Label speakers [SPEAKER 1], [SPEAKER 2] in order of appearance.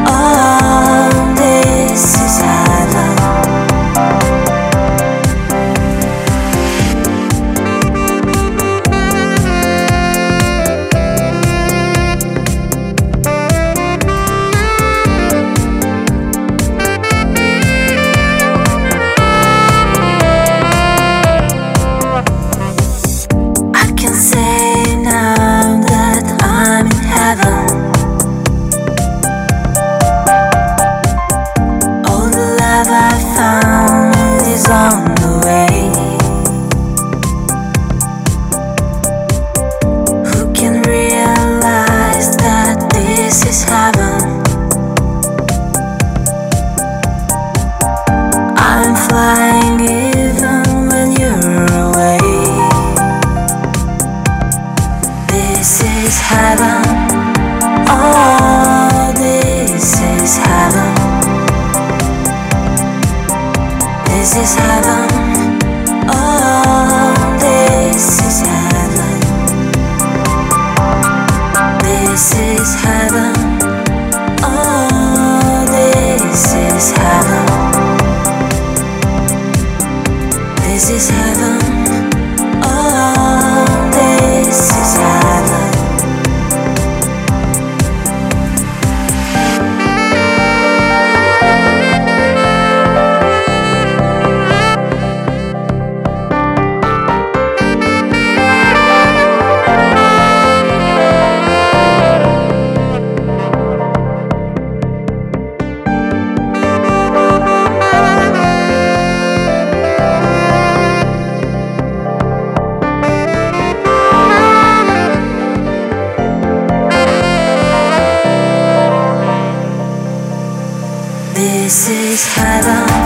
[SPEAKER 1] Oh, this is heaven. I can say now that I'm in heaven. All the love I found is on the way. Who can realize that this is heaven? I'm flying even when you're away. This is heaven. Oh, this is heaven. This is heaven. Oh, this is heaven. This is heaven. Oh, this is heaven. This is heaven. Oh, this is heaven. This is heaven.